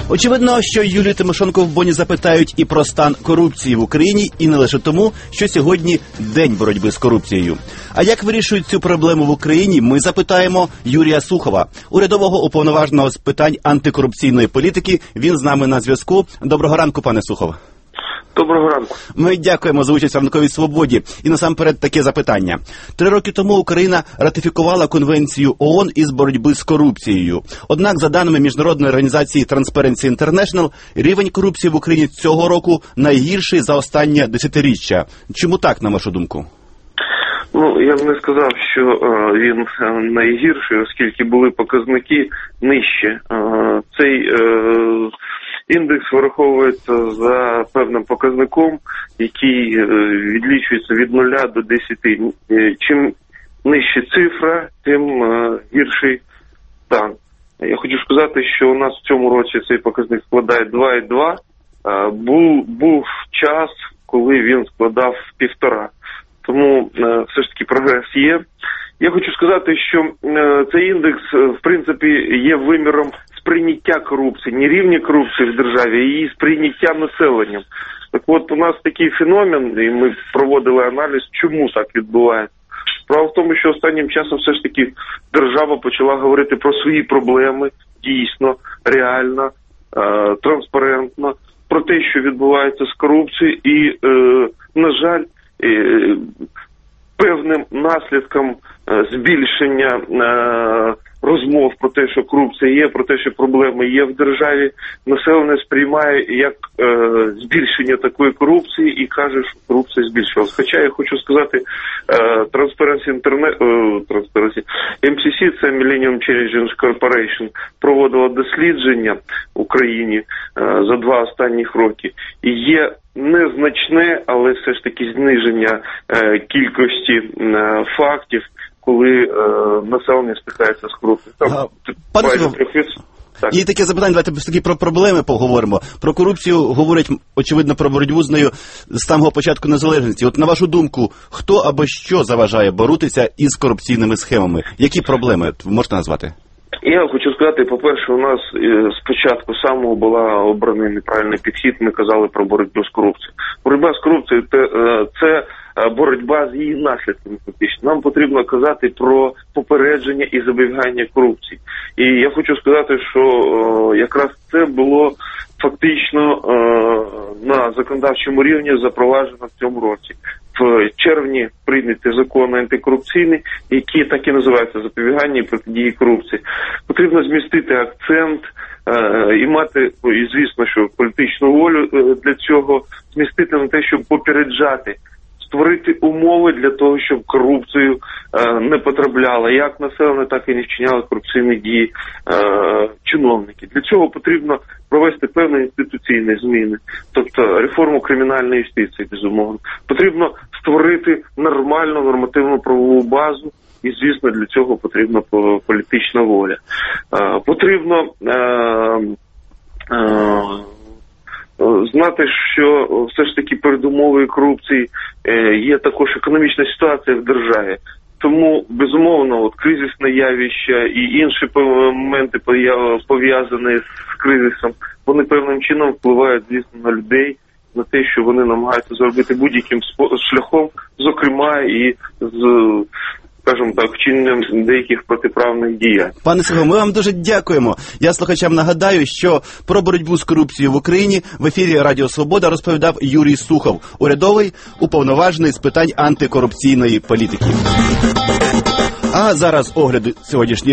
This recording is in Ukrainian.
Очевидно, що Юлію Тимошенко в Бонні запитають і про стан корупції в Україні, і не лише тому, що сьогодні День боротьби з корупцією. А як вирішують цю проблему в Україні, ми запитаємо Юрія Сухова, урядового уповноваженого з питань антикорупційної політики. Він з нами на зв'язку. Доброго ранку, пане Сухов. Доброго ранку. Ми дякуємо за участь в ранковій свободі. І насамперед таке запитання. 3 роки тому Україна ратифікувала Конвенцію ООН із боротьби з корупцією. Однак, за даними міжнародної організації Transparency International, рівень корупції в Україні цього року найгірший за останнє десятиріччя. Чому так, на вашу думку? Я б не сказав, що він найгірший, оскільки були показники нижче. Цей індекс вираховується за певним показником, який відлічується від 0 до 10. Чим нижча цифра, тим гірший стан. Я хочу сказати, що у нас в цьому році цей показник складає 2,2. Був час, коли він складав 1,5. Тому все ж таки прогрес є. Я хочу сказати, що цей індекс, в принципі, є виміром сприйняття корупції, не рівня корупції в державі, а її сприйняття населенням. Так от, у нас такий феномен, і ми проводили аналіз, чому так відбувається. Справа в тому, що останнім часом все ж таки держава почала говорити про свої проблеми, дійсно, реально, транспарентно, про те, що відбувається з корупцією, і, на жаль, певним наслідком збільшення розмов про те, що корупція є, про те, що проблеми є в державі, населення сприймає як збільшення такої корупції і каже, що корупція збільшилась. Хоча я хочу сказати, MCC, це Millennium Challenge Corporation, проводила дослідження в Україні за 2 останніх роки. І є незначне, але все ж таки зниження кількості фактів, коли населення стикається з корупцією. Пане Сухов, є таке запитання, давайте все-таки про проблеми поговоримо. Про корупцію говорять, очевидно, про боротьбу з нею з самого початку незалежності. От на вашу думку, хто або що заважає боротися із корупційними схемами? Які проблеми можете назвати? Я хочу сказати, по-перше, у нас спочатку самого була обраний неправильний підхід, ми казали про боротьбу з корупцією. Боротьба з корупцією – це боротьба з її наслідками фактично. Нам потрібно казати про попередження і запобігання корупції. І я хочу сказати, що якраз це було фактично на законодавчому рівні запроваджено в цьому році. В червні прийнятий закон антикорупційний, який так і називається запобігання і протидії корупції. Потрібно змістити акцент і мати, і звісно, що політичну волю для цього, змістити на те, щоб попереджати, створити умови для того, щоб корупцію не потрапляла як населення, так і не вчиняли корупційні дії чиновники. Для цього потрібно провести певні інституційні зміни, тобто реформу кримінальної юстиції, безумовно. Потрібно створити нормальну нормативну правову базу, і, звісно, для цього потрібна політична воля. Потрібно знати, що все ж таки передумовою корупції є також економічна ситуація в державі. Тому, безумовно, кризисне явище і інші моменти, пов'язані з кризисом, вони певним чином впливають, звісно, на людей, на те, що вони намагаються зробити будь-яким шляхом, зокрема і з, скажімо так, вчиненням деяких протиправних діянь. Пане Сухов, ми вам дуже дякуємо. Я слухачам нагадаю, що про боротьбу з корупцією в Україні в ефірі Радіо Свобода розповідав Юрій Сухов, урядовий уповноважений з питань антикорупційної політики. А зараз огляд сьогоднішньої